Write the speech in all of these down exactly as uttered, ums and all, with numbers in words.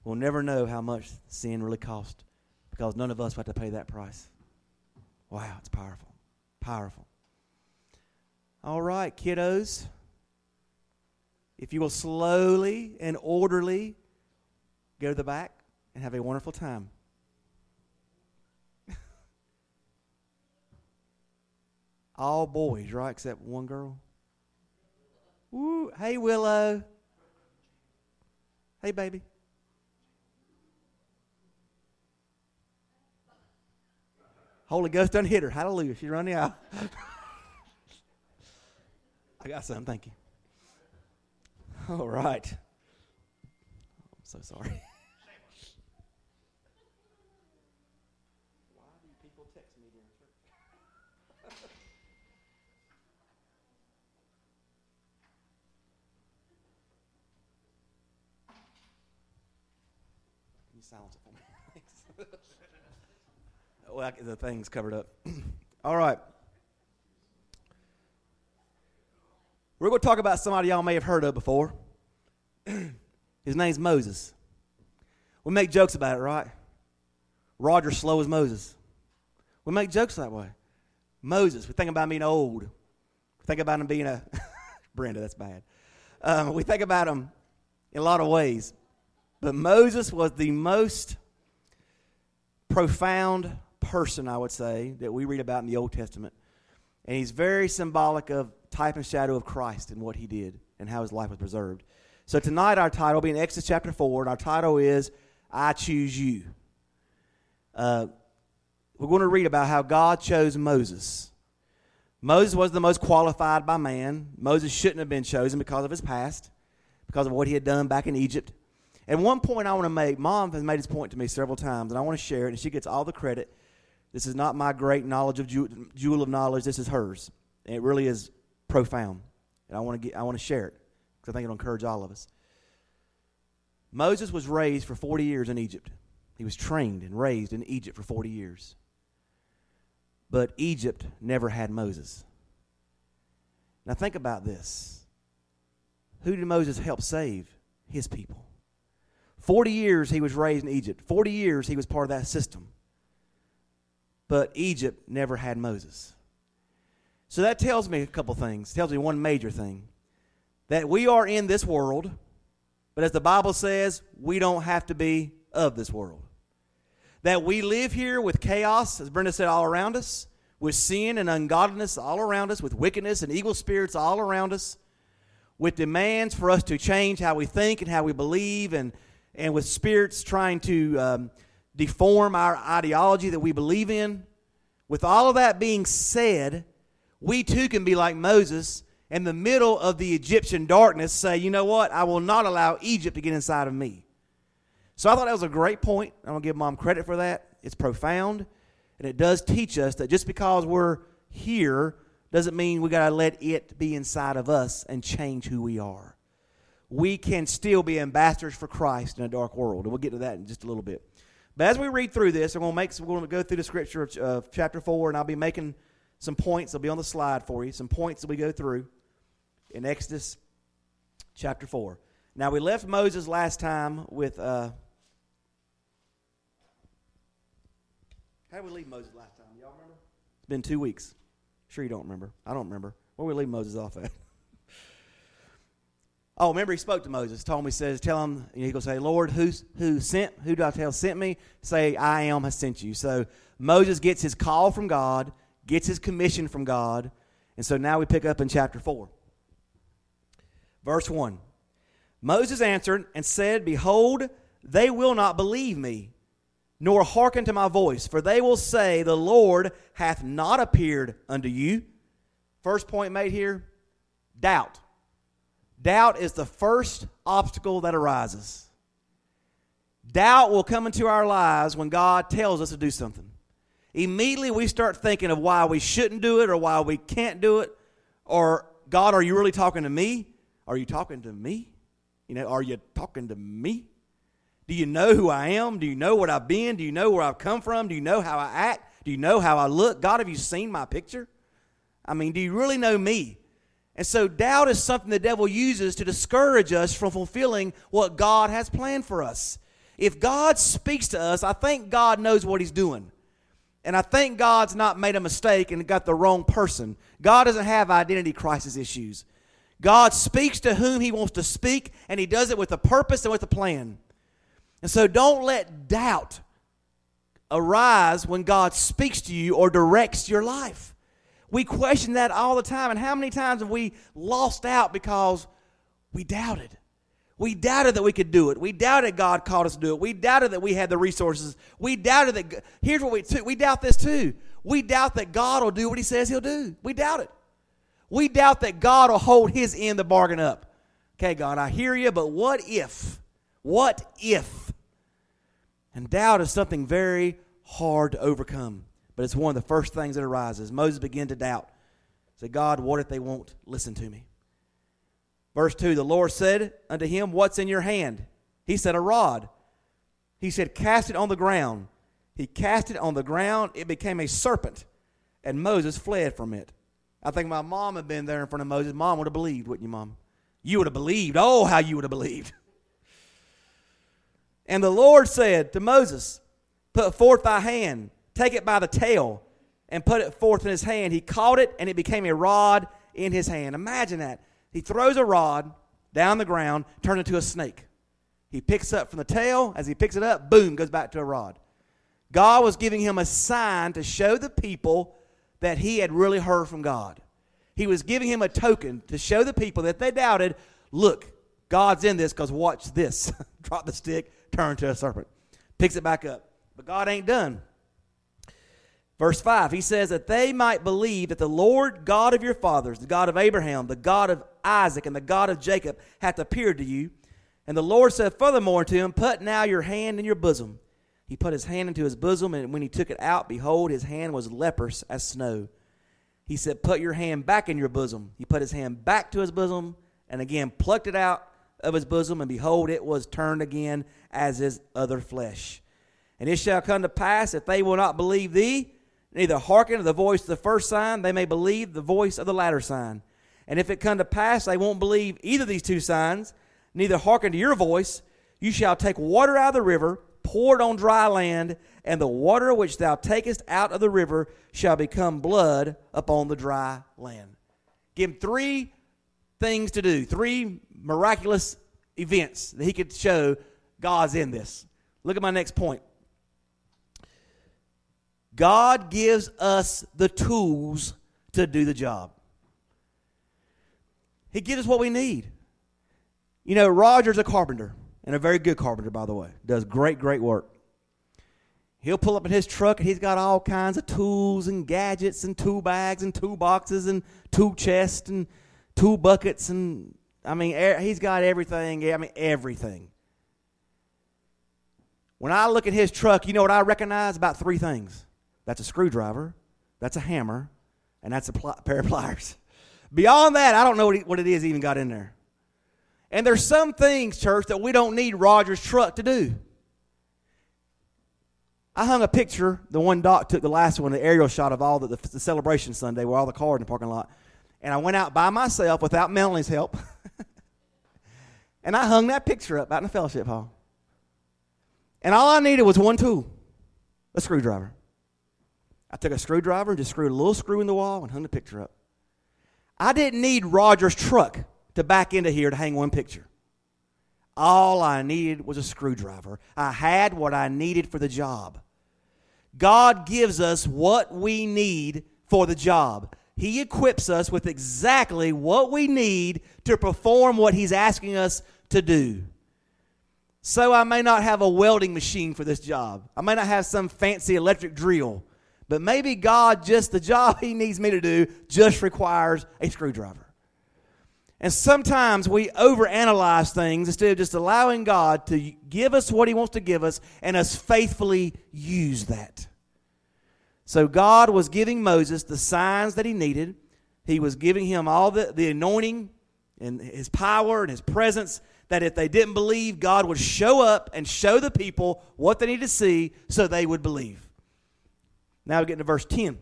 we'll never know how much sin really cost, because none of us have to pay that price. Wow, it's powerful. Powerful. All right, kiddos. If you will slowly and orderly go to the back and have a wonderful time. All boys, right, except one girl. Woo. Hey, Willow. Hey, baby. Holy Ghost done hit her. Hallelujah. She's running out. I got something. Thank you. All right. I'm so sorry. Why do people text me during church? Can you silence it for me? Thanks. Well, the thing's covered up. All right. We're going to talk about somebody y'all may have heard of before. His name's Moses. We make jokes about it, right? Roger's slow as Moses. We make jokes that way. Moses, we think about him being old. We think about him being a... Brenda, that's bad. Um, we think about him in a lot of ways. But Moses was the most profound person, I would say, that we read about in the Old Testament. And he's very symbolic of type and shadow of Christ and what he did and how his life was preserved. So tonight our title will be in Exodus chapter four, and our title is, I Choose You. Uh, we're going to read about how God chose Moses. Moses was the most qualified by man. Moses shouldn't have been chosen because of his past, because of what he had done back in Egypt. And one point I want to make, Mom has made this point to me several times, and I want to share it, and she gets all the credit. This is not my great knowledge of jewel, jewel of knowledge. This is hers. And it really is profound. And I want to get, I want to share it because I think it'll encourage all of us. Moses was raised for forty years in Egypt. He was trained and raised in Egypt for forty years. But Egypt never had Moses. Now think about this. Who did Moses help save? His people. forty years he was raised in Egypt. forty years he was part of that system. But Egypt never had Moses. So that tells me a couple things. It tells me one major thing. That we are in this world, but as the Bible says, we don't have to be of this world. That we live here with chaos, as Brenda said, all around us, with sin and ungodliness all around us, with wickedness and evil spirits all around us, with demands for us to change how we think and how we believe, and, and with spirits trying to um, deform our ideology that we believe in. With all of that being said, we too can be like Moses in the middle of the Egyptian darkness, say, you know what, I will not allow Egypt to get inside of me. So I thought that was a great point. I'm going to give Mom credit for that. It's profound, and it does teach us that just because we're here doesn't mean we got to let it be inside of us and change who we are. We can still be ambassadors for Christ in a dark world, and we'll get to that in just a little bit. But as we read through this, we're going to make we're going to go through the scripture of uh, chapter four, and I'll be making some points. They'll be on the slide for you. Some points that we go through in Exodus chapter four. Now we left Moses last time with. Uh, how did we leave Moses last time? Y'all remember? It's been two weeks. Sure you don't remember. I don't remember. Where did we leave Moses off at? Oh, remember he spoke to Moses, told him, he says, tell him, and he's going to say, Lord, who's, who sent, who do I tell sent me? Say, I am has sent you. So Moses gets his call from God, gets his commission from God, and so now we pick up in chapter four. Verse one. Moses answered and said, Behold, they will not believe me, nor hearken to my voice, for they will say, the Lord hath not appeared unto you. First point made here, doubt. Doubt is the first obstacle that arises. Doubt will come into our lives when God tells us to do something. Immediately we start thinking of why we shouldn't do it or why we can't do it. Or, God, are you really talking to me? Are you talking to me? You know, are you talking to me? Do you know who I am? Do you know what I've been? Do you know where I've come from? Do you know how I act? Do you know how I look? God, have you seen my picture? I mean, do you really know me? And so doubt is something the devil uses to discourage us from fulfilling what God has planned for us. If God speaks to us, I think God knows what he's doing. And I think God's not made a mistake and got the wrong person. God doesn't have identity crisis issues. God speaks to whom he wants to speak, and he does it with a purpose and with a plan. And so don't let doubt arise when God speaks to you or directs your life. We question that all the time. And how many times have we lost out because we doubted? We doubted that we could do it. We doubted God called us to do it. We doubted that we had the resources. We doubted that, here's what we, we doubt this too. We doubt that God will do what he says he'll do. We doubt it. We doubt that God will hold his end of the bargain up. Okay, God, I hear you, but what if? What if? And doubt is something very hard to overcome. But it's one of the first things that arises. Moses began to doubt. Say, God, what if they won't listen to me? Verse two, the Lord said unto him, what's in your hand? He said, a rod. He said, cast it on the ground. He cast it on the ground. It became a serpent, and Moses fled from it. I think my mom had been there in front of Moses. Mom would have believed, wouldn't you, Mom? You would have believed. Oh, how you would have believed. And the Lord said to Moses, put forth thy hand, take it by the tail, and put it forth in his hand. He caught it, and it became a rod in his hand. Imagine that. He throws a rod down the ground, turned into a snake. He picks up from the tail. As he picks it up, boom, goes back to a rod. God was giving him a sign to show the people that he had really heard from God. He was giving him a token to show the people that they doubted, look, God's in this, because watch this. Drop the stick, turn to a serpent. Picks it back up. But God ain't done. Verse five, he says that they might believe that the Lord God of your fathers, the God of Abraham, the God of Isaac, and the God of Jacob hath appeared to you. And the Lord said furthermore to him, put now your hand in your bosom. He put his hand into his bosom, and when he took it out, behold, his hand was leprous as snow. He said, put your hand back in your bosom. He put his hand back to his bosom, and again plucked it out of his bosom, and behold, it was turned again as his other flesh. And it shall come to pass, if they will not believe thee, neither hearken to the voice of the first sign, they may believe the voice of the latter sign. And if it come to pass, they won't believe either of these two signs, neither hearken to your voice, you shall take water out of the river, pour it on dry land, and the water which thou takest out of the river shall become blood upon the dry land. Give him three things to do, three miraculous events that he could show God's in this. Look at my next point. God gives us the tools to do the job. He gives us what we need. You know, Roger's a carpenter, and a very good carpenter, by the way. Does great, great work. He'll pull up in his truck, and he's got all kinds of tools and gadgets and tool bags and tool boxes and tool chests and tool buckets. And, I mean, he's got everything. I mean, everything. When I look at his truck, you know what I recognize? About three things. That's a screwdriver, that's a hammer, and that's a pl- pair of pliers. Beyond that, I don't know what, he, what it is he even got in there. And there's some things, church, that we don't need Roger's truck to do. I hung a picture, the one Doc took, the last one, the aerial shot of all the, the, the celebration Sunday where all the cars in the parking lot. And I went out by myself without Melanie's help. And I hung that picture up out in the fellowship hall. And all I needed was one tool, a screwdriver. I took a screwdriver and just screwed a little screw in the wall and hung the picture up. I didn't need Roger's truck to back into here to hang one picture. All I needed was a screwdriver. I had what I needed for the job. God gives us what we need for the job. He equips us with exactly what we need to perform what he's asking us to do. So I may not have a welding machine for this job. I may not have some fancy electric drill. But maybe God, just the job he needs me to do, just requires a screwdriver. And sometimes we overanalyze things instead of just allowing God to give us what he wants to give us and us faithfully use that. So God was giving Moses the signs that he needed. He was giving him all the, the anointing and his power and his presence, that if they didn't believe, God would show up and show the people what they need to see so they would believe. Now we get to verse ten.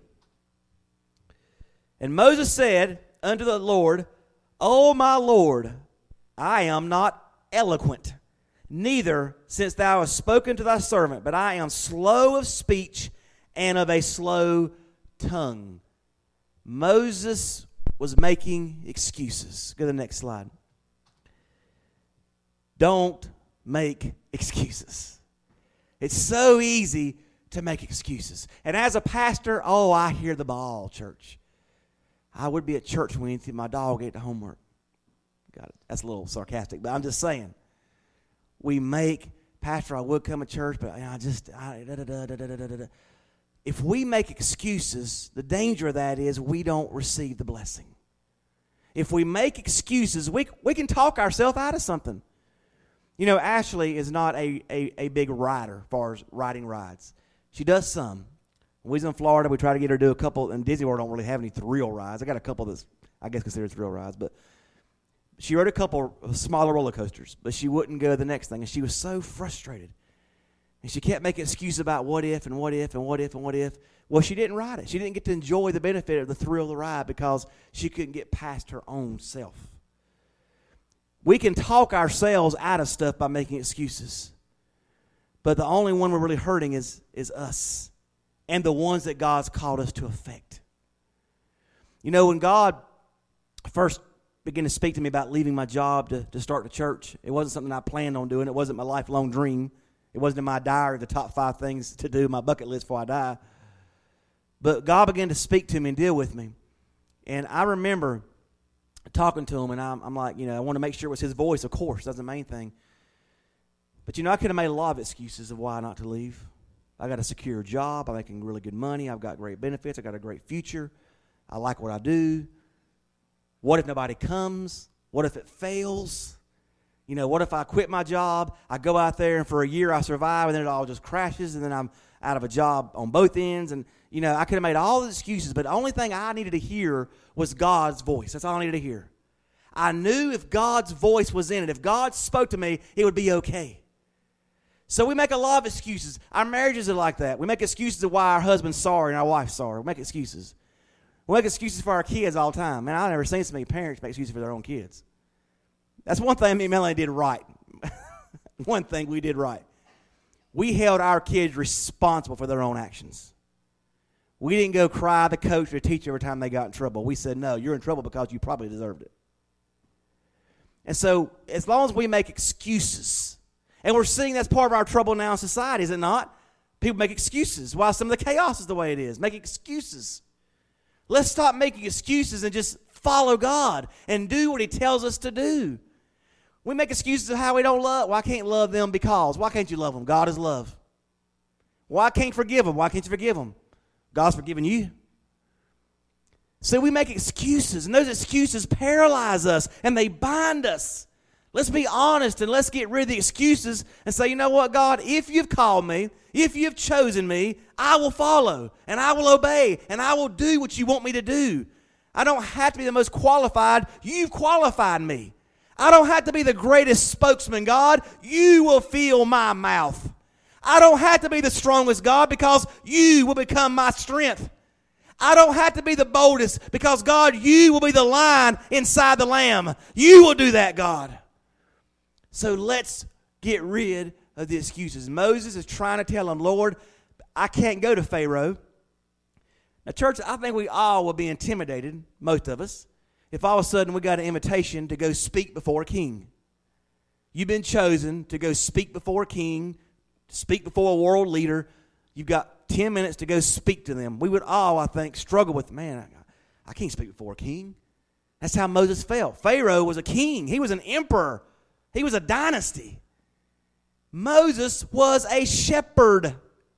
And Moses said unto the Lord, O my Lord, I am not eloquent, neither, since thou hast spoken to thy servant, but I am slow of speech and of a slow tongue. Moses was making excuses. Go to the next slide. Don't make excuses. It's so easy to make excuses. And as a pastor, oh, I hear the ball, church. I would be at church when my dog ate the homework. Got it. That's a little sarcastic, but I'm just saying. We make, Pastor, I would come to church, but I just, I, da, da, da, da, da, da, da. If we make excuses, the danger of that is we don't receive the blessing. If we make excuses, we, we can talk ourselves out of something. You know, Ashley is not a, a, a big rider as far as riding rides. She does some. When we was in Florida, we try to get her to do a couple, and Disney World don't really have any thrill rides. I got a couple that's, I guess, considered thrill rides, but she rode a couple of smaller roller coasters, but she wouldn't go to the next thing, and she was so frustrated. And she kept making excuses about what if and what if and what if and what if. Well, she didn't ride it. She didn't get to enjoy the benefit of the thrill of the ride because she couldn't get past her own self. We can talk ourselves out of stuff by making excuses. But the only one we're really hurting is, is us and the ones that God's called us to affect. You know, when God first began to speak to me about leaving my job to, to start the church, it wasn't something I planned on doing. It wasn't my lifelong dream. It wasn't in my diary of the top five things to do, my bucket list before I die. But God began to speak to me and deal with me. And I remember talking to him, and I'm, I'm like, you know, I want to make sure it was his voice, of course. That's the main thing. But, you know, I could have made a lot of excuses of why not to leave. I got a secure job. I'm making really good money. I've got great benefits. I got a great future. I like what I do. What if nobody comes? What if it fails? You know, what if I quit my job? I go out there, and for a year I survive, and then it all just crashes, and then I'm out of a job on both ends. And, you know, I could have made all the excuses, but the only thing I needed to hear was God's voice. That's all I needed to hear. I knew if God's voice was in it, if God spoke to me, it would be okay. So we make a lot of excuses. Our marriages are like that. We make excuses of why our husband's sorry and our wife's sorry. We make excuses. We make excuses for our kids all the time. Man, I've never seen so many parents make excuses for their own kids. That's one thing me and Melanie did right. One thing we did right. We held our kids responsible for their own actions. We didn't go cry the coach or the teacher every time they got in trouble. We said, no, you're in trouble because you probably deserved it. And so as long as we make excuses, and we're seeing that's part of our trouble now in society, is it not? People make excuses. Why some of the chaos is the way it is. Make excuses. Let's stop making excuses and just follow God and do what he tells us to do. We make excuses of how we don't love. Well, I can't love them because. Why can't you love them? God is love. Well, I can't forgive them. Why can't you forgive them? God's forgiven you. So we make excuses, and those excuses paralyze us, and they bind us. Let's be honest, and let's get rid of the excuses and say, you know what, God, if you've called me, if you've chosen me, I will follow, and I will obey, and I will do what you want me to do. I don't have to be the most qualified. You've qualified me. I don't have to be the greatest spokesman, God. You will fill my mouth. I don't have to be the strongest, God, because you will become my strength. I don't have to be the boldest because, God, you will be the lion inside the lamb. You will do that, God. So let's get rid of the excuses. Moses is trying to tell him, Lord, I can't go to Pharaoh. Now, church, I think we all will be intimidated, most of us, if all of a sudden we got an invitation to go speak before a king. You've been chosen to go speak before a king, to speak before a world leader. You've got ten minutes to go speak to them. We would all, I think, struggle with, man, I, I can't speak before a king. That's how Moses felt. Pharaoh was a king. He was an emperor. He was a dynasty. Moses was a shepherd.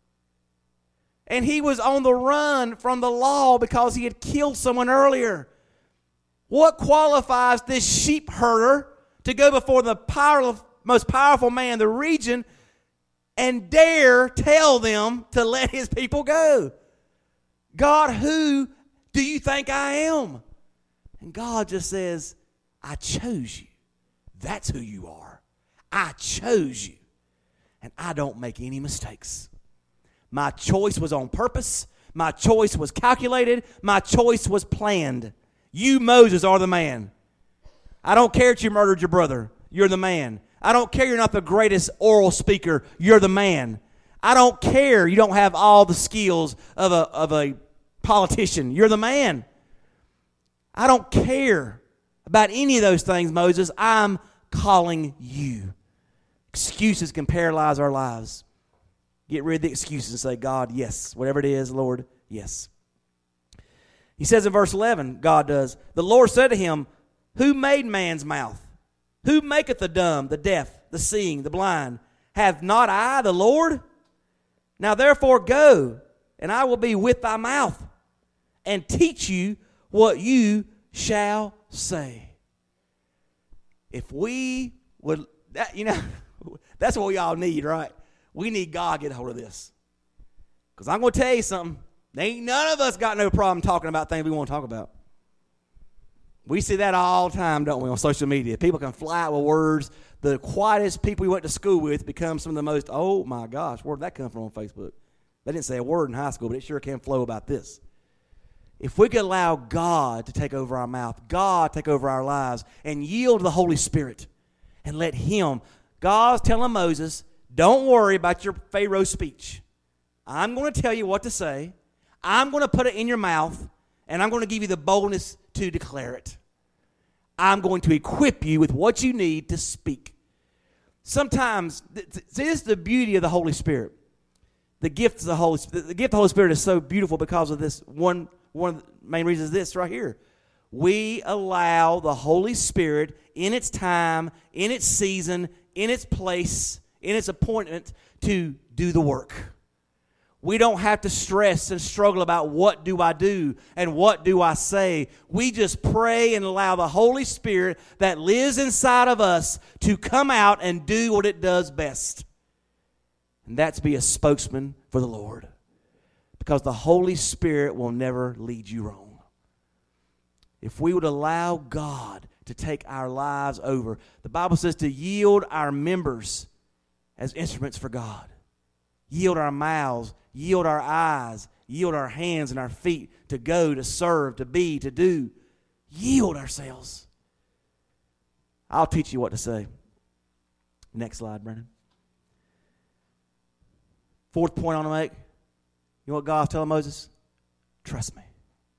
And he was on the run from the law because he had killed someone earlier. What qualifies this sheep herder to go before the powerful, most powerful man in the region and dare tell them to let his people go? God, who do you think I am? And God just says, I chose you. That's who you are. I chose you. And I don't make any mistakes. My choice was on purpose. My choice was calculated. My choice was planned. You, Moses, are the man. I don't care if you murdered your brother. You're the man. I don't care you're not the greatest oral speaker. You're the man. I don't care you don't have all the skills of a, of a politician. You're the man. I don't care about any of those things, Moses. I'm calling you. Excuses can paralyze our lives. Get rid of the excuses and say, God, yes. Whatever it is, Lord, yes. He says in verse eleven, God does, the Lord said to him, who made man's mouth? Who maketh the dumb, the deaf, the seeing, the blind? Have not I the Lord? Now therefore go, and I will be with thy mouth, and teach you what you shall say. If we would, that, you know, that's what we all need, right? We need God to get a hold of this. Because I'm going to tell you something. There ain't none of us got no problem talking about things we want to talk about. We see that all the time, don't we, on social media. People can fly out with words. The quietest people we went to school with become some of the most, oh my gosh, where did that come from on Facebook? They didn't say a word in high school, but it sure can flow about this. If we could allow God to take over our mouth, God take over our lives, and yield to the Holy Spirit, and let Him, God's telling Moses, don't worry about your Pharaoh speech. I'm going to tell you what to say. I'm going to put it in your mouth, and I'm going to give you the boldness to declare it. I'm going to equip you with what you need to speak. Sometimes, this is the beauty of the Holy Spirit. The gift of the Holy Spirit, the gift of the Holy Spirit is so beautiful because of this one. One of the main reasons is this right here. We allow the Holy Spirit in its time, in its season, in its place, in its appointment to do the work. We don't have to stress and struggle about what do I do and what do I say. We just pray and allow the Holy Spirit that lives inside of us to come out and do what it does best. And that's be a spokesman for the Lord. Because the Holy Spirit will never lead you wrong. If we would allow God to take our lives over, the Bible says to yield our members as instruments for God. Yield our mouths, yield our eyes, yield our hands and our feet to go, to serve, to be, to do. Yield ourselves. I'll teach you what to say. Next slide, Brennan. Fourth point I want to make. You know what God's telling Moses? Trust me.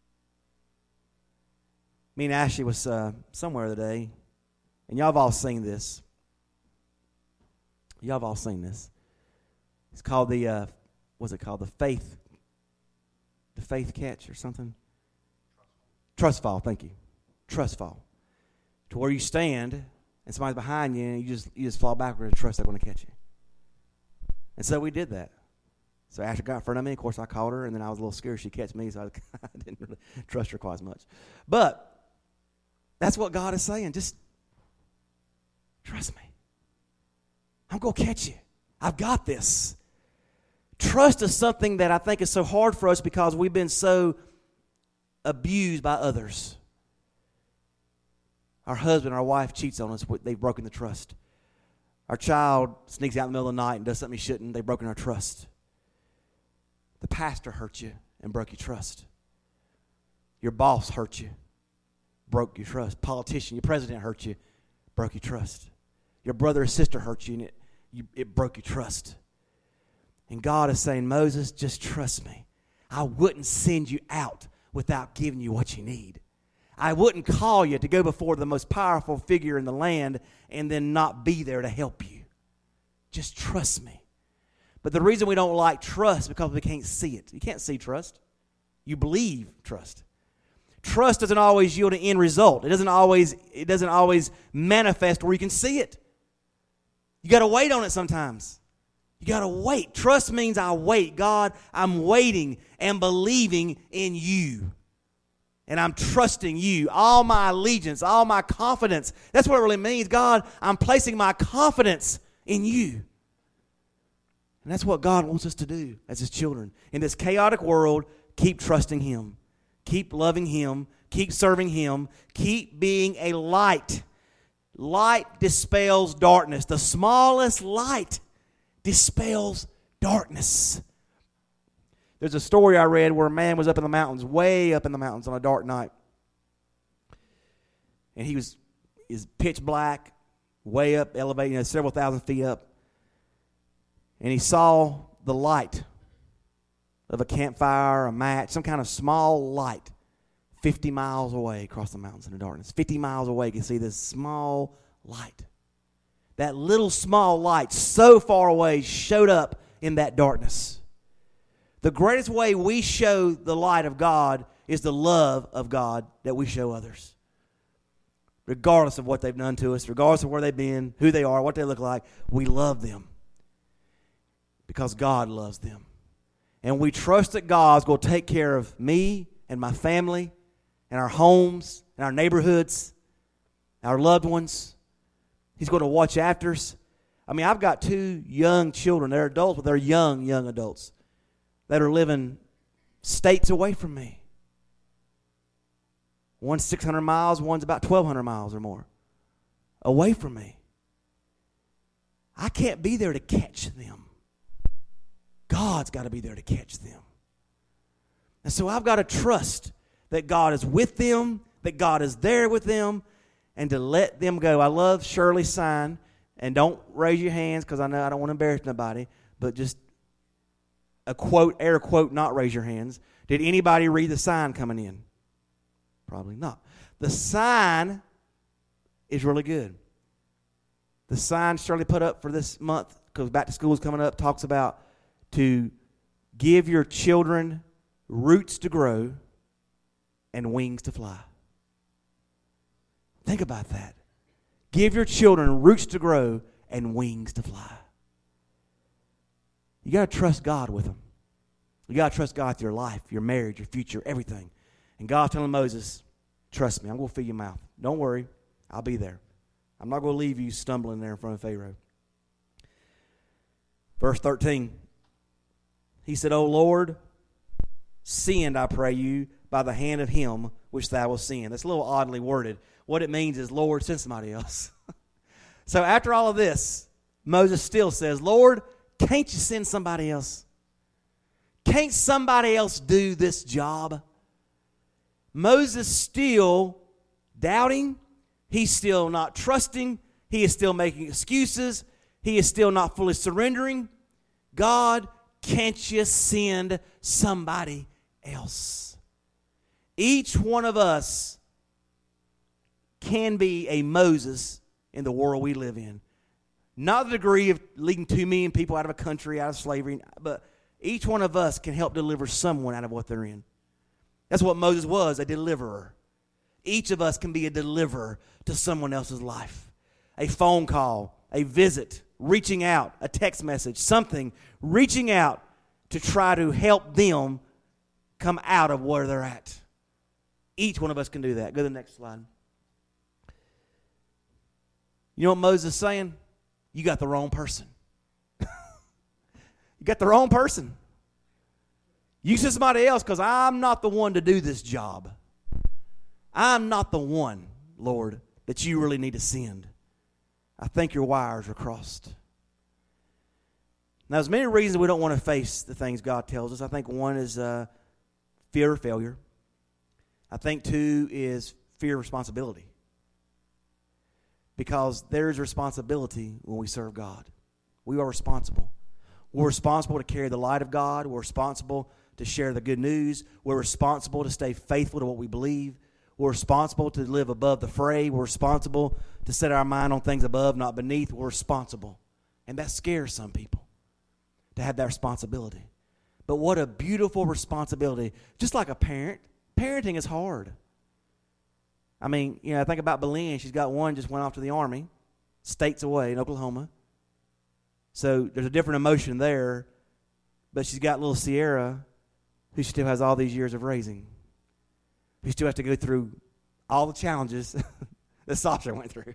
Me and Ashley was uh, somewhere the other day, and y'all have all seen this. Y'all have all seen this. It's called the, uh, what's it called? The faith, the faith catch or something? Trust fall, thank you. Trust fall. To where you stand, and somebody's behind you, and you just, you just fall backward and trust they're going to catch you. And so we did that. So Ashley got in front of me. Of course, I called her, and then I was a little scared she'd catch me, so I, I didn't really trust her quite as much. But that's what God is saying. Just trust me. I'm going to catch you. I've got this. Trust is something that I think is so hard for us because we've been so abused by others. Our husband, our wife cheats on us. They've broken the trust. Our child sneaks out in the middle of the night and does something he shouldn't. They've broken our trust. The pastor hurt you and broke your trust. Your boss hurt you, broke your trust. Politician, your president hurt you, broke your trust. Your brother or sister hurt you and it, you, it broke your trust. And God is saying, Moses, just trust me. I wouldn't send you out without giving you what you need. I wouldn't call you to go before the most powerful figure in the land and then not be there to help you. Just trust me. But the reason we don't like trust is because we can't see it. You can't see trust. You believe trust. Trust doesn't always yield an end result. It doesn't always, it doesn't always manifest where you can see it. You got to wait on it sometimes. You got to wait. Trust means I wait. God, I'm waiting and believing in you. And I'm trusting you. All my allegiance, all my confidence. That's what it really means. God, I'm placing my confidence in you. And that's what God wants us to do as His children. In this chaotic world, keep trusting Him. Keep loving Him. Keep serving Him. Keep being a light. Light dispels darkness. The smallest light dispels darkness. There's a story I read where a man was up in the mountains, way up in the mountains on a dark night. And he was is pitch black, way up, elevated, you know, several thousand feet up. And he saw the light of a campfire, a match, some kind of small light fifty miles away across the mountains in the darkness. fifty miles away, you can see this small light. That little small light so far away showed up in that darkness. The greatest way we show the light of God is the love of God that we show others. Regardless of what they've done to us, regardless of where they've been, who they are, what they look like, we love them because God loves them. And we trust that God's going to take care of me and my family and our homes and our neighborhoods, our loved ones. He's going to watch after us. I mean, I've got two young children. They're adults, but they're young, young adults that are living states away from me. One's six hundred miles, one's about twelve hundred miles or more away from me. I can't be there to catch them. God's got to be there to catch them. And so I've got to trust that God is with them, that God is there with them, and to let them go. I love Shirley's sign, and don't raise your hands because I know I don't want to embarrass nobody, but just a quote, air quote, not raise your hands. Did anybody read the sign coming in? Probably not. The sign is really good. The sign Shirley put up for this month, because back to school is coming up, talks about to give your children roots to grow and wings to fly. Think about that. Give your children roots to grow and wings to fly. You got to trust God with them. You got to trust God with your life, your marriage, your future, everything. And God's telling Moses, trust me, I'm going to fill your mouth. Don't worry, I'll be there. I'm not going to leave you stumbling there in front of Pharaoh. Verse thirteen, he said, O Lord, send, I pray you, by the hand of him which thou wilt send. That's a little oddly worded. What it means is, Lord, send somebody else. So after all of this, Moses still says, Lord, can't you send somebody else? Can't somebody else do this job? Moses still doubting. He's still not trusting. He is still making excuses. He is still not fully surrendering. God, can't you send somebody else? Each one of us can be a Moses in the world we live in. Not the degree of leading two million people out of a country, out of slavery, but each one of us can help deliver someone out of what they're in. That's what Moses was, a deliverer. Each of us can be a deliverer to someone else's life. A phone call, a visit, reaching out, a text message, something, reaching out to try to help them come out of where they're at. Each one of us can do that. Go to the next slide. You know what Moses is saying? You got the wrong person. You got the wrong person. You send somebody else because I'm not the one to do this job. I'm not the one, Lord, that you really need to send. I think your wires are crossed. Now, there's many reasons we don't want to face the things God tells us. I think one is uh, fear of failure. I think two is fear of responsibility. Because there's responsibility when we serve God. We are responsible. We're responsible to carry the light of God. We're responsible to share the good news. We're responsible to stay faithful to what we believe. We're responsible to live above the fray. We're responsible to set our mind on things above, not beneath. We're responsible. And that scares some people, to have that responsibility. But what a beautiful responsibility. Just like a parent, parenting is hard. I mean, you know, think about Belen. She's got one just went off to the Army, states away in Oklahoma. So there's a different emotion there. But she's got little Sierra, who still has all these years of raising. Who still has to go through all the challenges that Sasha went through.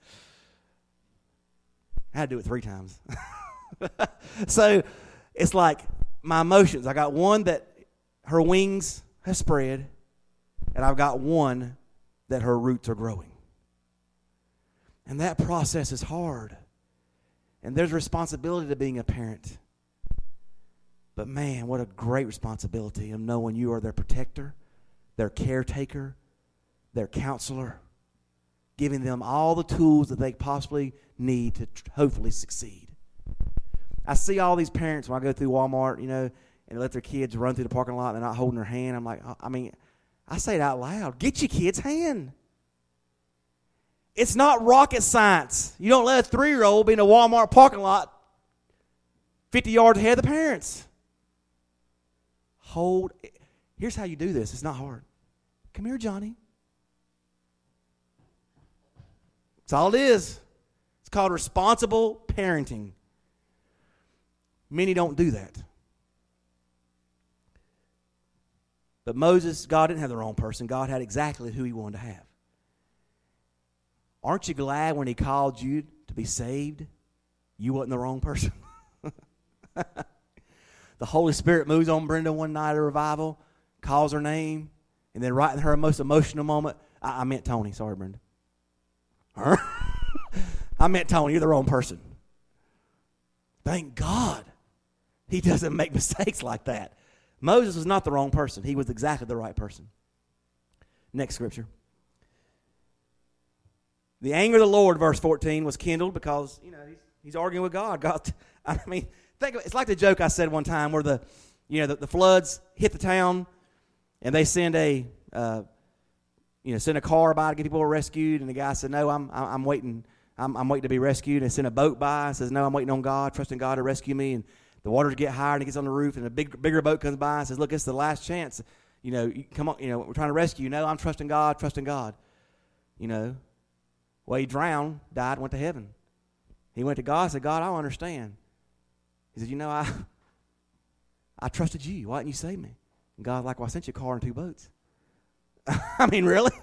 I had to do it three times. So it's like my emotions. I got one that her wings have spread, and I've got one that her roots are growing. And that process is hard. And there's responsibility to being a parent. But man, what a great responsibility of knowing you are their protector, their caretaker, their counselor, giving them all the tools that they possibly need to tr- hopefully succeed. I see all these parents when I go through Walmart, you know, and let their kids run through the parking lot and they're not holding their hand. I'm like, I mean, I say it out loud. Get your kid's hand. It's not rocket science. You don't let a three-year-old be in a Walmart parking lot fifty yards ahead of the parents. Hold. Here's how you do this. It's not hard. Come here, Johnny. That's all it is. It's called responsible parenting. Many don't do that. But Moses, God didn't have the wrong person. God had exactly who he wanted to have. Aren't you glad when he called you to be saved, you wasn't the wrong person? The Holy Spirit moves on Brenda one night at a revival, calls her name, and then right in her most emotional moment, I, I meant Tony. Sorry, Brenda. Huh? I meant Tony. You're the wrong person. Thank God he doesn't make mistakes like that. Moses was not the wrong person. He was exactly the right person. Next scripture. The anger of the Lord, verse fourteen, was kindled because, you know, he's, he's arguing with God. God, I mean, think of it. It's like the joke I said one time where the, you know, the, the floods hit the town and they send a, uh, you know, send a car by to get people rescued, and the guy said, "No, I'm I'm waiting. I'm, I'm waiting to be rescued." And they send a boat by and says, "No, I'm waiting on God, trusting God to rescue me." And the waters get higher, and he gets on the roof, and a big bigger boat comes by and says, "Look, it's the last chance. You know, you, come on. You know, we're trying to rescue you. No, I'm trusting God, trusting God." You know, well, he drowned, died, went to heaven. He went to God and said, "God, I don't understand." He said, "You know, I I trusted you. Why didn't you save me?" And God's like, "Well, I sent you a car and two boats." I mean, really?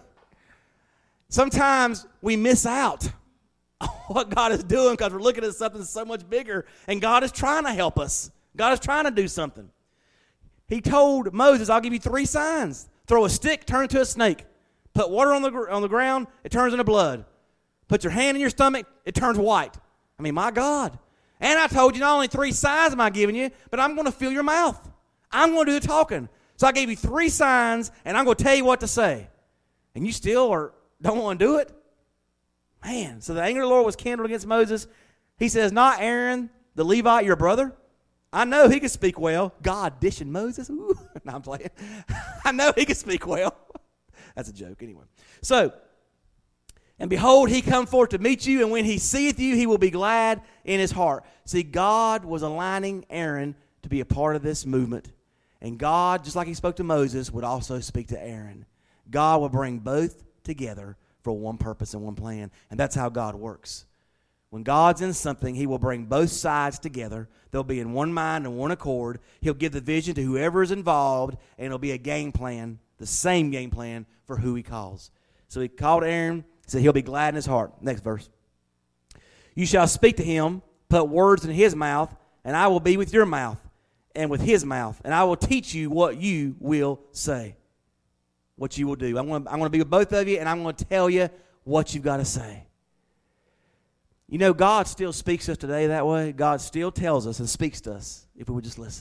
Sometimes we miss out on what God is doing because we're looking at something so much bigger, and God is trying to help us. God is trying to do something. He told Moses, "I'll give you three signs. Throw a stick, turn it to a snake. Put water on the, on the ground, it turns into blood. Put your hand in your stomach, it turns white." I mean, my God. And I told you not only three signs am I giving you, but I'm going to fill your mouth. I'm going to do the talking. So I gave you three signs, and I'm going to tell you what to say. And you still are, don't want to do it? Man, so the anger of the Lord was kindled against Moses. He says, "Not Aaron, the Levite, your brother. I know he can speak well." God dishing Moses. Ooh. No, I'm playing. I know he can speak well. That's a joke anyway. So, "And behold, he come forth to meet you, and when he seeth you, he will be glad in his heart." See, God was aligning Aaron to be a part of this movement. And God, just like he spoke to Moses, would also speak to Aaron. God will bring both together for one purpose and one plan. And that's how God works. When God's in something, he will bring both sides together. They'll be in one mind and one accord. He'll give the vision to whoever is involved, and it'll be a game plan, the same game plan for who he calls. So he called Aaron, said he'll be glad in his heart. Next verse. "You shall speak to him, put words in his mouth, and I will be with your mouth and with his mouth, and I will teach you what you will say." What you will do. I'm going to, I'm going to be with both of you, and I'm going to tell you what you've got to say. You know, God still speaks to us today that way. God still tells us and speaks to us if we would just listen.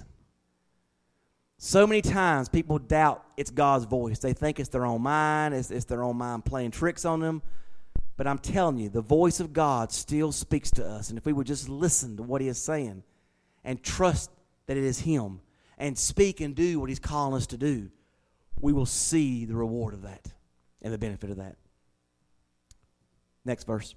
So many times people doubt it's God's voice. They think it's their own mind. It's, it's their own mind playing tricks on them. But I'm telling you, the voice of God still speaks to us. And if we would just listen to what he is saying and trust that it is him and speak and do what he's calling us to do, we will see the reward of that and the benefit of that. Next verse.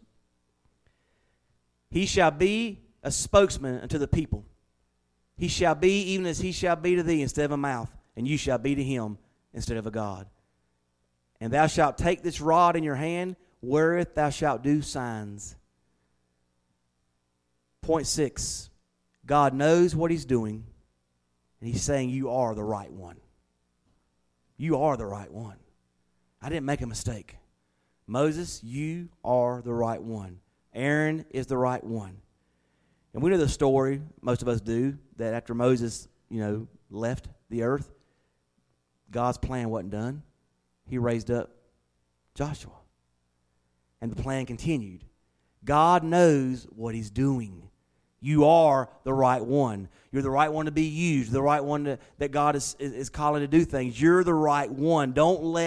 "He shall be a spokesman unto the people. He shall be even as he shall be to thee instead of a mouth, and you shall be to him instead of a God. And thou shalt take this rod in your hand, wherewith thou shalt do signs." Point six. God knows what he's doing, and he's saying you are the right one. You are the right one. I didn't make a mistake. Moses, you are the right one. Aaron is the right one. And we know the story, most of us do, that after Moses, you know, left the earth, God's plan wasn't done. He raised up Joshua. And the plan continued. God knows what he's doing. You are the right one. You're the right one to be used, the right one to, that God is, is, is calling to do things. You're the right one. Don't let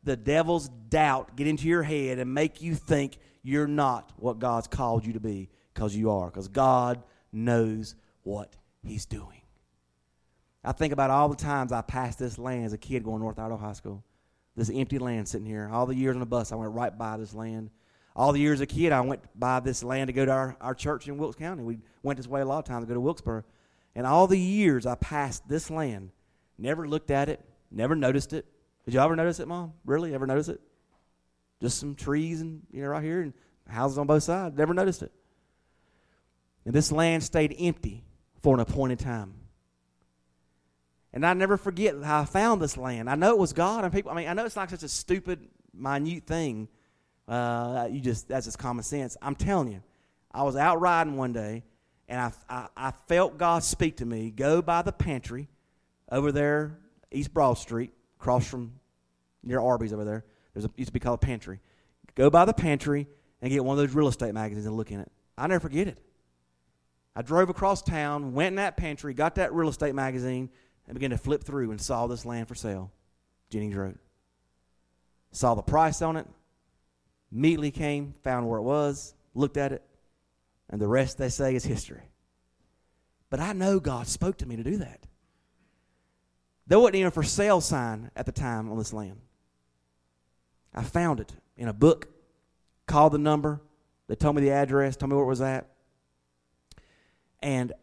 the devil's doubt get into your head and make you think you're not what God's called you to be, because you are, because God knows what he's doing. I think about all the times I passed this land as a kid going to North Idaho High School. This empty land sitting here. All the years on the bus, I went right by this land. All the years as a kid, I went by this land to go to our, our church in Wilkes County. We went this way a lot of times to go to Wilkesboro. And all the years I passed this land, never looked at it, never noticed it. Did you ever notice it, Mom? Really? Ever notice it? Just some trees and you know right here and houses on both sides. Never noticed it. And this land stayed empty for an appointed time. And I never forget how I found this land. I know it was God. And people, I mean, I know it's not such a stupid, minute thing. Uh, you just that's just common sense. I'm telling you, I was out riding one day, and I, I, I felt God speak to me. Go by the pantry over there, East Broad Street, across from near Arby's over there. There's a used to be called a pantry. Go by the pantry and get one of those real estate magazines and look in it. I never forget it. I drove across town, went in that pantry, got that real estate magazine, and began to flip through and saw this land for sale, Jennings Road. Saw the price on it, immediately came, found where it was, looked at it, and the rest, they say, is history. But I know God spoke to me to do that. There wasn't even a for sale sign at the time on this land. I found it in a book, called the number, they told me the address, told me where it was at, and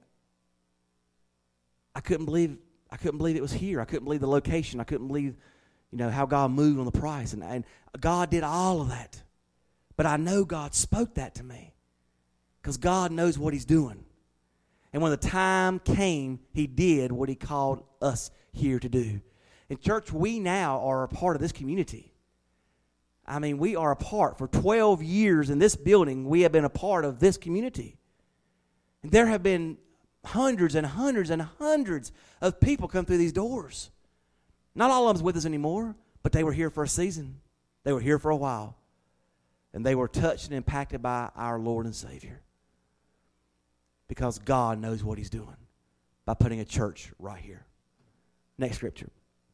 I couldn't believe I couldn't believe it was here. I couldn't believe the location. I couldn't believe, you know, how God moved on the price. And, and God did all of that. But I know God spoke that to me because God knows what he's doing. And when the time came, he did what he called us here to do. In church, we now are a part of this community. I mean, we are a part. For twelve years in this building, we have been a part of this community. And there have been hundreds and hundreds and hundreds of people come through these doors. Not all of them's with us anymore, but they were here for a season. They were here for a while. And they were touched and impacted by our Lord and Savior. Because God knows what he's doing by putting a church right here. Next scripture.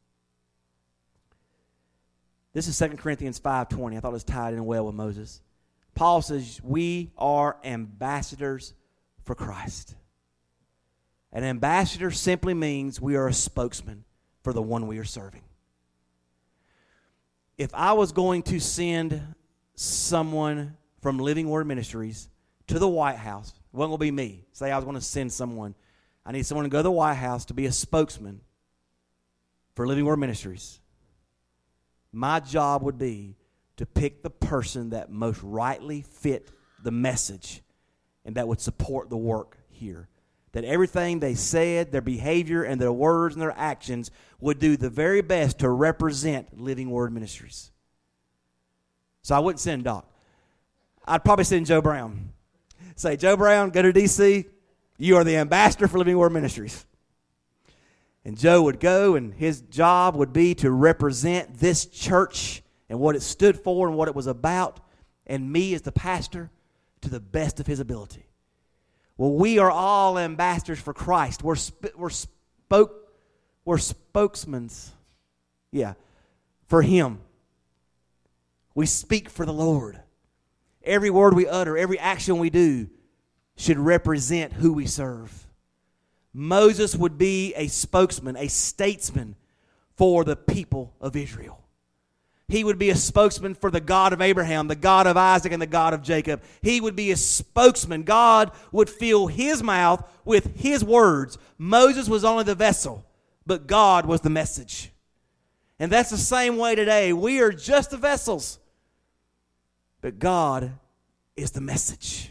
This is Second Corinthians five twenty. I thought it was tied in well with Moses. Paul says, we are ambassadors for Christ. An ambassador simply means we are a spokesman for the one we are serving. If I was going to send someone from Living Word Ministries to the White House, it wasn't going to be me. Say I was going to send someone. I need someone to go to the White House to be a spokesman for Living Word Ministries. My job would be to pick the person that most rightly fit the message and that would support the work here. That everything they said, their behavior and their words and their actions would do the very best to represent Living Word Ministries. So I wouldn't send Doc. I'd probably send Joe Brown. Say, Joe Brown, go to D C. You are the ambassador for Living Word Ministries. And Joe would go, and his job would be to represent this church and what it stood for and what it was about, and me as the pastor to the best of his ability. Well, we are all ambassadors for Christ. We're sp- we're spoke we're spokesmen, yeah, for him. We speak for the Lord. Every word we utter, every action we do should represent who we serve. Moses would be a spokesman, a statesman for the people of Israel. He would be a spokesman for the God of Abraham, the God of Isaac, and the God of Jacob. He would be a spokesman. God would fill his mouth with his words. Moses was only the vessel, but God was the message. And that's the same way today. We are just the vessels, but God is the message.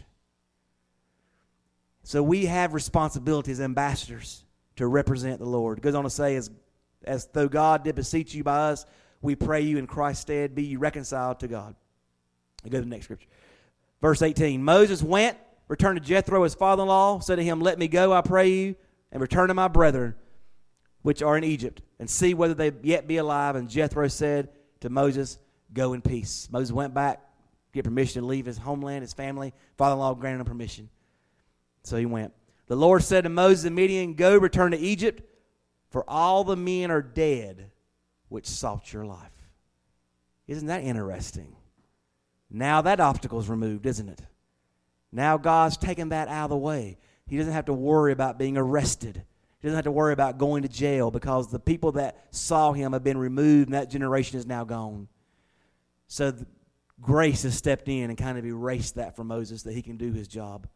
So we have responsibility as ambassadors to represent the Lord. It goes on to say, as, as though God did beseech you by us, we pray you in Christ's stead, be you reconciled to God. I go to the next scripture. Verse eighteen, Moses went, returned to Jethro, his father-in-law, said to him, let me go, I pray you, and return to my brethren, which are in Egypt, and see whether they yet be alive. And Jethro said to Moses, go in peace. Moses went back, get permission to leave his homeland, his family. Father-in-law granted him permission. So he went. The Lord said to Moses and Midian, go, return to Egypt, for all the men are dead which sought your life. Isn't that interesting? Now that obstacle is removed, isn't it? Now God's taken that out of the way. He doesn't have to worry about being arrested. He doesn't have to worry about going to jail because the people that saw him have been removed and that generation is now gone. So the grace has stepped in and kind of erased that for Moses that he can do his job.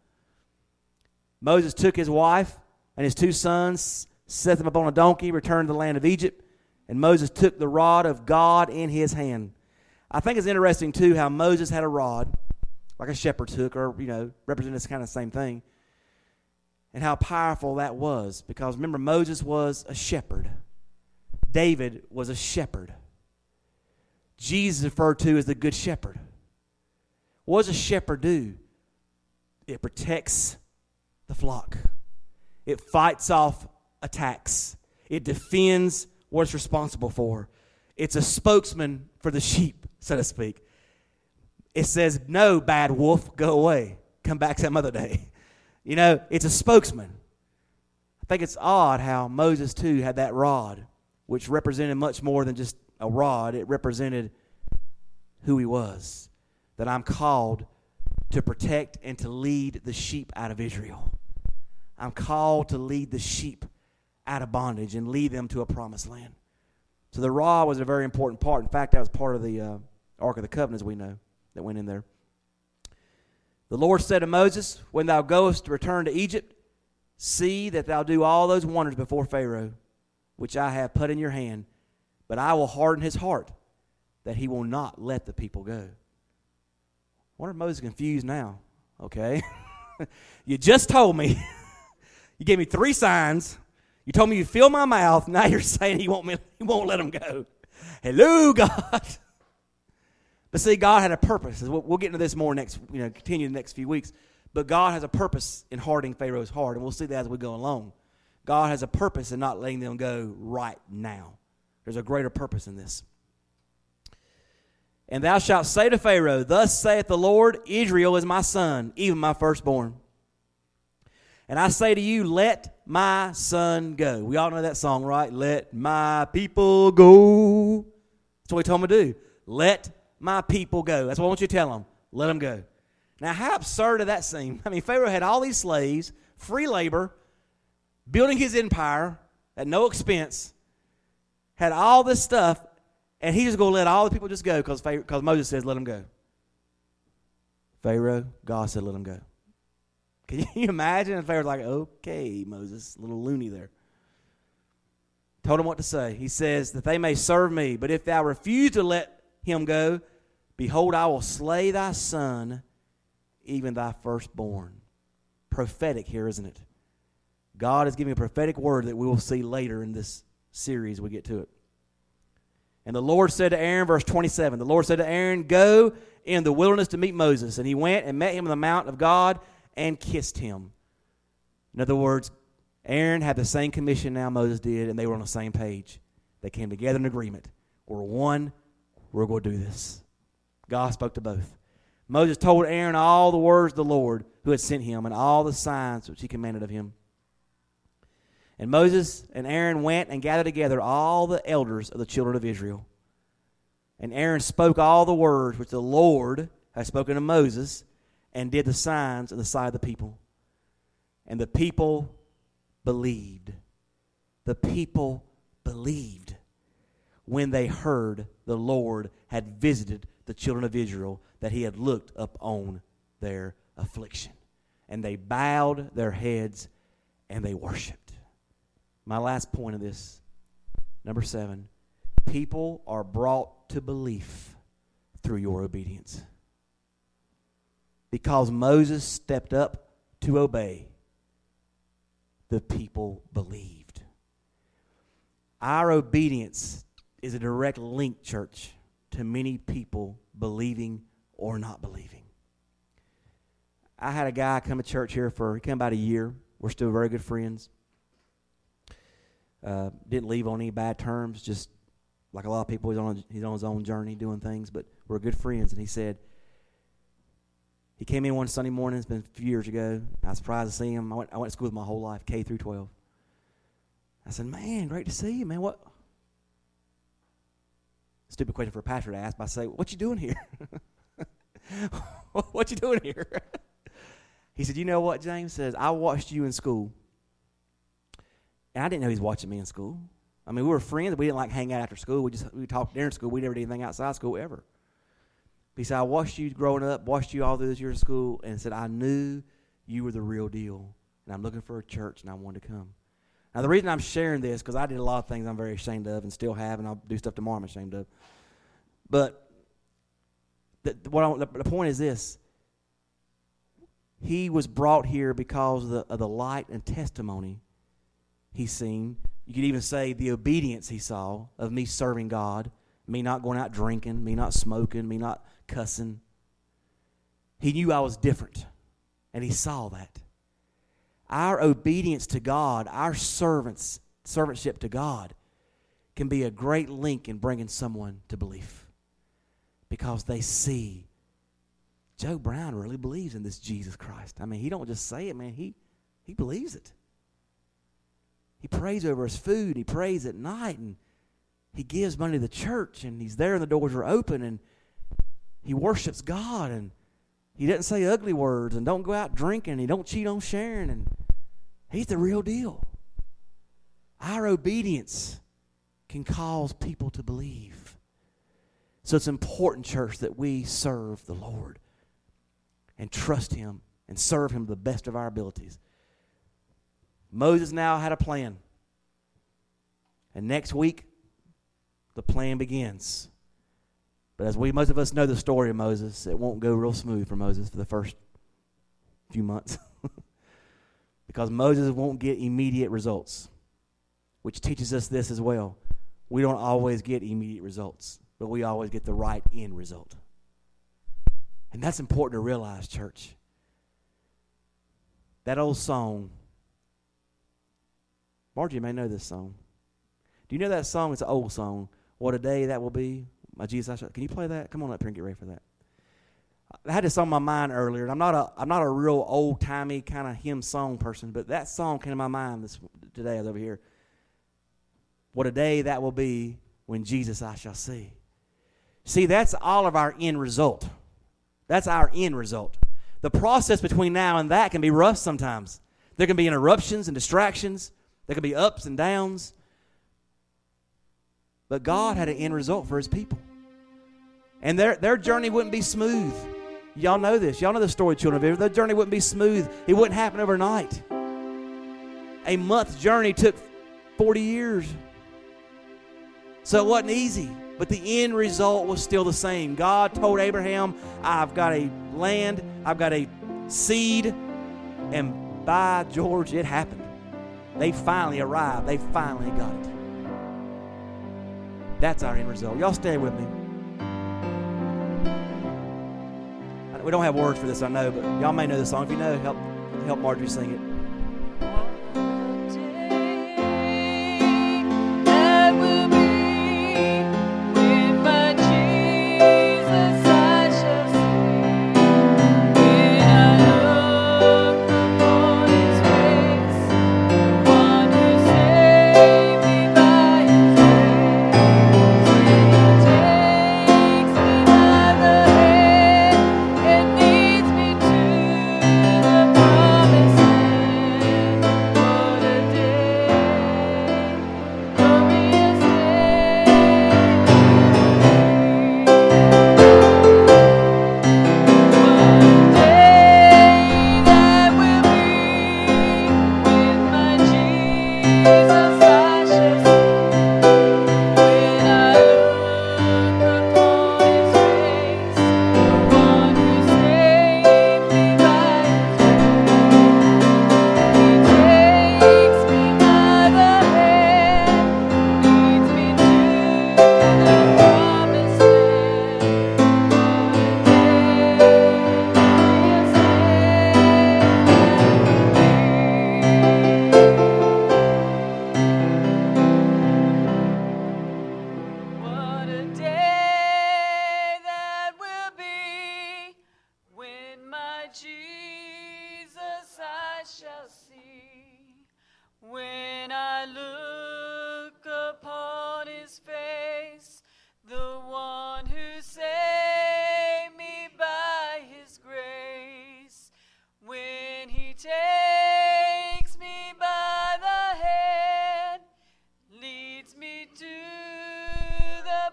Moses took his wife and his two sons, set them upon a donkey, returned to the land of Egypt, and Moses took the rod of God in his hand. I think it's interesting, too, how Moses had a rod, like a shepherd took, or, you know, representing this kind of same thing, and how powerful that was. Because, remember, Moses was a shepherd. David was a shepherd. Jesus is referred to as the good shepherd. What does a shepherd do? It protects the flock. It fights off attacks. It defends what it's responsible for. It's a spokesman for the sheep, so to speak. It says, no, bad wolf, go away. Come back some other day. You know, it's a spokesman. I think it's odd how Moses, too, had that rod, which represented much more than just a rod. It represented who he was, that I'm called to protect and to lead the sheep out of Israel. I'm called to lead the sheep out of bondage and lead them to a promised land. So the rod was a very important part. In fact, that was part of the uh, Ark of the Covenant, as we know, that went in there. The Lord said to Moses, when thou goest to return to Egypt, see that thou do all those wonders before Pharaoh, which I have put in your hand, but I will harden his heart, that he will not let the people go. I wonder if Moses is confused now. Okay. You just told me. You gave me three signs. You told me you'd fill my mouth. Now you're saying he won't, me, he won't let them go. Hello, God. But see, God had a purpose. We'll, we'll get into this more next, you know, continue the next few weeks. But God has a purpose in hardening Pharaoh's heart, and we'll see that as we go along. God has a purpose in not letting them go right now. There's a greater purpose in this. And thou shalt say to Pharaoh, thus saith the Lord, Israel is my son, even my firstborn. And I say to you, let my son go. We all know that song, right? Let my people go. That's what we told him to do. Let my people go. That's what I want you to tell them. Let them go. Now, how absurd did that seem? I mean, Pharaoh had all these slaves, free labor, building his empire at no expense, had all this stuff, and he's just going to let all the people just go because because Moses says, let them go. Pharaoh, God said, let them go. Can you imagine? And Pharaoh's like, okay, Moses, a little loony there. Told him what to say. He says, that they may serve me, but if thou refuse to let him go, behold, I will slay thy son, even thy firstborn. Prophetic here, isn't it? God is giving a prophetic word that we will see later in this series we get to it. And the Lord said to Aaron, verse twenty-seven, the Lord said to Aaron, go in the wilderness to meet Moses. And he went and met him on the mountain of God and kissed him. In other words, Aaron had the same commission now Moses did, and they were on the same page. They came together in agreement. We're one. We're going to do this. God spoke to both. Moses told Aaron all the words of the Lord who had sent him and all the signs which he commanded of him. And Moses and Aaron went and gathered together all the elders of the children of Israel. And Aaron spoke all the words which the Lord had spoken to Moses and did the signs in the sight of the people. And the people believed. The people believed when they heard the Lord had visited the children of Israel, that he had looked upon their affliction. And they bowed their heads and they worshiped. My last point of this, number seven, people are brought to belief through your obedience. Because Moses stepped up to obey, the people believed. Our obedience is a direct link, church, to many people believing or not believing. I had a guy come to church here for, he came about a year. We're still very good friends. Uh, didn't leave on any bad terms, just like a lot of people, he's on, he's on his own journey doing things, but we're good friends. And he said, he came in one Sunday morning, it's been a few years ago. I was surprised to see him. I went, I went to school with my whole life, K through twelve. I said, man, great to see you, man. What? Stupid question for a pastor to ask, but I say, what you doing here? What you doing here? He said, you know what, James? Says, I watched you in school. And I didn't know he was watching me in school. I mean, we were friends. We didn't like hang out after school. We just we talked during school. We never did anything outside school ever. He said, I watched you growing up, watched you all through those years of school, and said, I knew you were the real deal. And I'm looking for a church, and I wanted to come. Now, the reason I'm sharing this, because I did a lot of things I'm very ashamed of and still have, and I'll do stuff tomorrow I'm ashamed of. But the, what I, the, the point is this. He was brought here because of the, of the light and testimony he's seen. You could even say the obedience he saw of me serving God, me not going out drinking, me not smoking, me not cussing. He knew I was different, and he saw that. Our obedience to God, our servants, servantship to God, can be a great link in bringing someone to belief because they see Joe Brown really believes in this Jesus Christ. I mean, he don't just say it, man. He, he believes it. He prays over his food. He prays at night, and he gives money to the church, and he's there and the doors are open, and he worships God, and he doesn't say ugly words, and don't go out drinking, and he don't cheat on sharing, and he's the real deal. Our obedience can cause people to believe. So it's important, church, that we serve the Lord and trust him and serve him to the best of our abilities. Moses now had a plan. And next week, the plan begins. But as we, most of us know the story of Moses, it won't go real smooth for Moses for the first few months. Because Moses won't get immediate results, which teaches us this as well. We don't always get immediate results, but we always get the right end result. And that's important to realize, church. That old song, Margie may know this song. Do you know that song? It's an old song. What a day that will be. My Jesus, I shall. Can you play that? Come on up here and get ready for that. I had this on my mind earlier, and I'm not a I'm not a real old timey kind of hymn song person, but that song came to my mind this today. I was over here. What a day that will be when Jesus I shall see. See, that's all of our end result. That's our end result. The process between now and that can be rough sometimes. There can be interruptions and distractions. There can be ups and downs. But God had an end result for his people. And their, their journey wouldn't be smooth. Y'all know this. Y'all know the story, children of Israel. Their journey wouldn't be smooth. It wouldn't happen overnight. A month's journey took forty years. So it wasn't easy. But the end result was still the same. God told Abraham, I've got a land, I've got a seed, and by George, it happened. They finally arrived. They finally got it. That's our end result. Y'all stay with me. We don't have words for this, I know, but y'all may know the song. If you know, help help Marjorie sing it.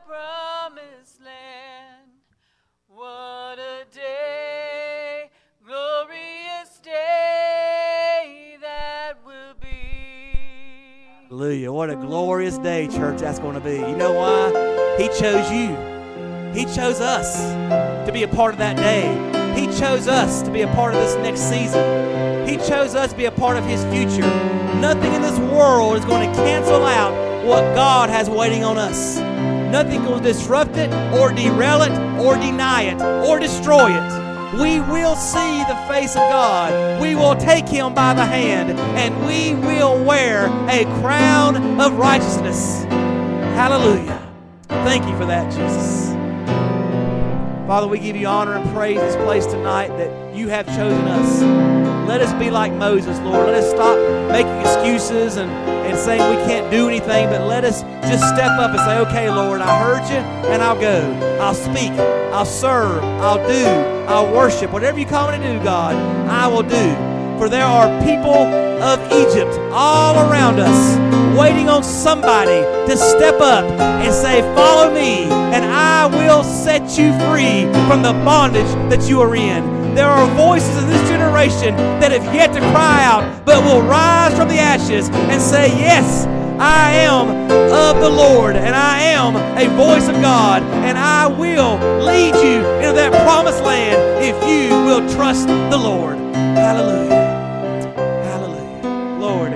promised land. What a day, glorious day that will be. Hallelujah. What a glorious day, church, that's going to be. You know why? He chose you. He chose us to be a part of that day. He chose us to be a part of this next season. He chose us to be a part of His future. Nothing in this world is going to cancel out what God has waiting on us. Nothing will disrupt it or derail it or deny it or destroy it. We will see the face of God. We will take Him by the hand and we will wear a crown of righteousness. Hallelujah. Thank you for that, Jesus. Father, we give you honor and praise this place tonight that you have chosen us. Let us be like Moses, Lord. Let us stop making excuses and, and saying we can't do anything, but let us just step up and say, okay, Lord, I heard you, and I'll go. I'll speak. I'll serve. I'll do. I'll worship. Whatever you call me to do, God, I will do. For there are people of Egypt all around us waiting on somebody to step up and say, follow me, and I will set you free from the bondage that you are in. There are voices in this generation that have yet to cry out, but will rise from the ashes and say, yes, I am of the Lord, and I am a voice of God, and I will lead you into that promised land if you will trust the Lord. Hallelujah. Hallelujah. Lord.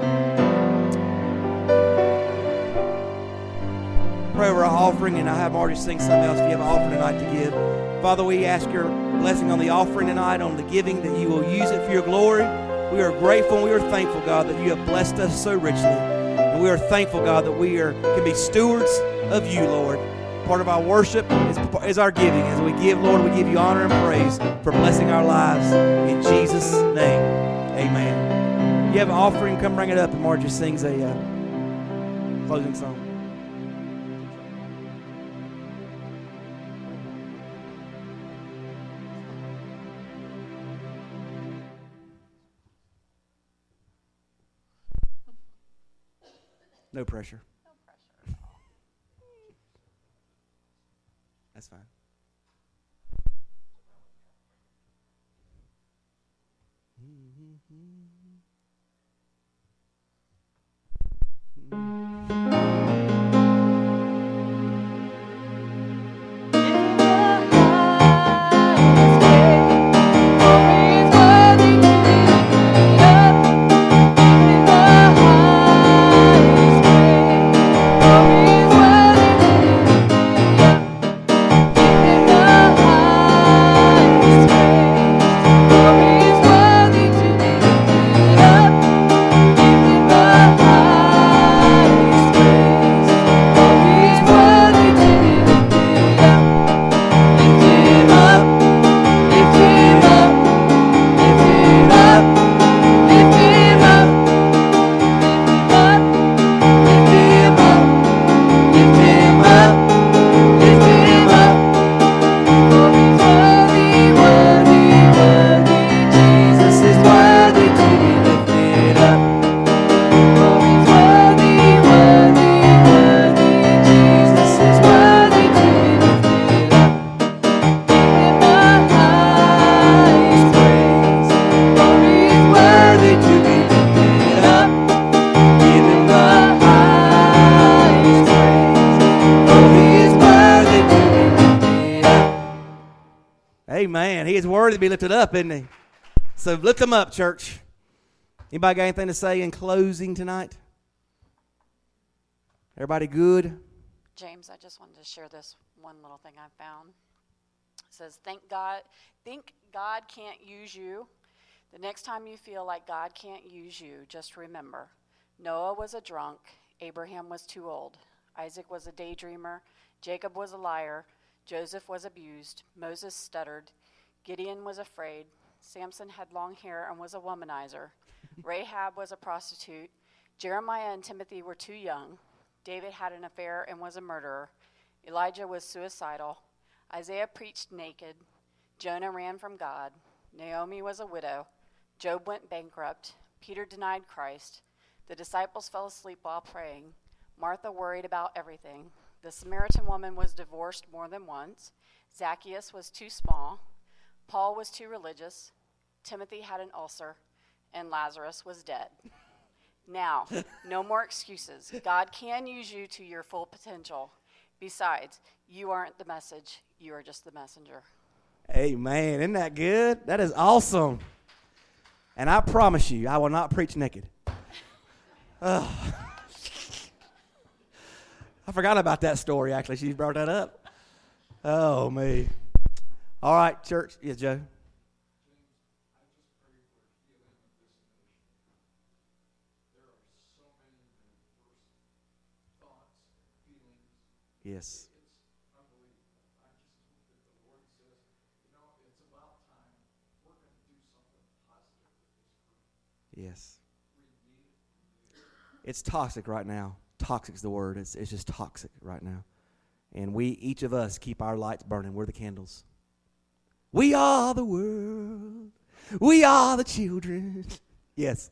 Pray over our offering, and I have already seen something else if you have an offering tonight to give. Father, we ask your blessing on the offering tonight, on the giving, that you will use it for your glory. We are grateful and we are thankful, God, that you have blessed us so richly. And we are thankful, God, that we are can be stewards of you, Lord. Part of our worship is, is our giving. As we give, Lord, we give you honor and praise for blessing our lives. In Jesus' name, amen. You have an offering, come bring it up, and Margie sings a uh, closing song. No pressure. No pressure at all. That's fine. Amen. He is worthy to be lifted up, isn't he? So lift him up, church. Anybody got anything to say in closing tonight? Everybody good? James, I just wanted to share this one little thing I found. It says, "Thank God, think God can't use you. The next time you feel like God can't use you, just remember, Noah was a drunk, Abraham was too old, Isaac was a daydreamer, Jacob was a liar, Joseph was abused, Moses stuttered, Gideon was afraid, Samson had long hair and was a womanizer, Rahab was a prostitute, Jeremiah and Timothy were too young, David had an affair and was a murderer, Elijah was suicidal, Isaiah preached naked, Jonah ran from God, Naomi was a widow, Job went bankrupt, Peter denied Christ, the disciples fell asleep while praying, Martha worried about everything, The Samaritan woman was divorced more than once. Zacchaeus was too small. Paul was too religious. Timothy had an ulcer. And Lazarus was dead. Now, no more excuses. God can use you to your full potential. Besides, you aren't the message. You are just the messenger. Amen. Isn't that good? That is awesome. And I promise you, I will not preach naked. Oh. I forgot about that story, actually. She brought that up. Oh, me. All right, church. Yes, Joe. Yes. Yes. It's toxic right now. Toxic's the word. It's it's just toxic right now. And we, each of us, keep our lights burning. We're the candles. We are the world. We are the children. Yes.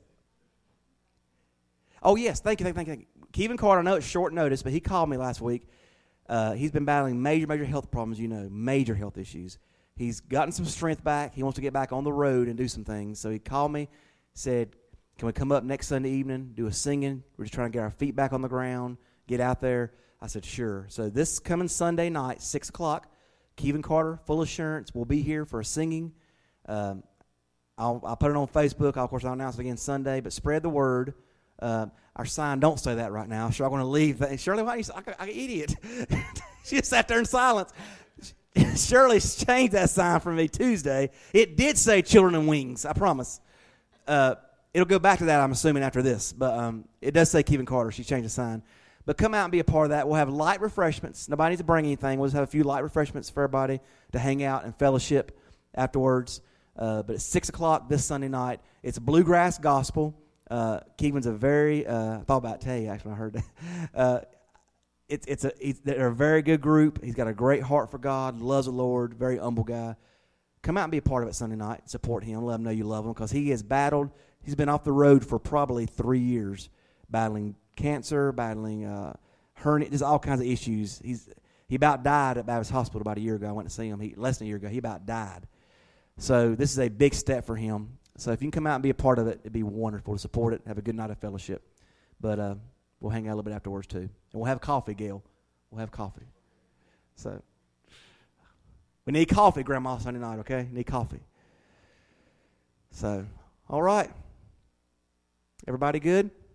Oh, yes. Thank you. Thank you. Thank you. Kevin Carter, I know it's short notice, but he called me last week. Uh, he's been battling major, major health problems, you know, major health issues. He's gotten some strength back. He wants to get back on the road and do some things. So he called me, said, can we come up next Sunday evening, do a singing? We're just trying to get our feet back on the ground, get out there. I said, sure. So this coming Sunday night, six o'clock, Kevin Carter, Full Assurance, will be here for a singing. Um, I'll, I'll put it on Facebook. I'll, of course, I'll announce it again Sunday, but spread the word. Uh, our sign don't say that right now. Sure, I'm going to leave. That. Shirley, why are you so, like an idiot? She just sat there in silence. Shirley changed that sign for me Tuesday. It did say Children and Wings, I promise. Uh, it'll go back to that, I'm assuming, after this. But um, it does say Kevin Carter. She changed the sign. But come out and be a part of that. We'll have light refreshments. Nobody needs to bring anything. We'll just have a few light refreshments for everybody to hang out and fellowship afterwards. Uh, but it's six o'clock this Sunday night. It's bluegrass gospel. Uh, Keegan's a very, uh, I thought about tell you, actually, I heard that. Uh, it's it's a he's, they're a very good group. He's got a great heart for God, loves the Lord, very humble guy. Come out and be a part of it Sunday night. Support him. Let him know you love him because he has battled. He's been off the road for probably three years, battling cancer, battling uh, hernia, just all kinds of issues. He's he about died at Baptist Hospital about a year ago. I went to see him. He less than a year ago. He about died. So this is a big step for him. So if you can come out and be a part of it, it'd be wonderful to support it. Have a good night of fellowship. But uh, we'll hang out a little bit afterwards too. And we'll have coffee, Gail. We'll have coffee. So we need coffee, Grandma, Sunday night, okay? Need coffee. So, all right. Everybody good?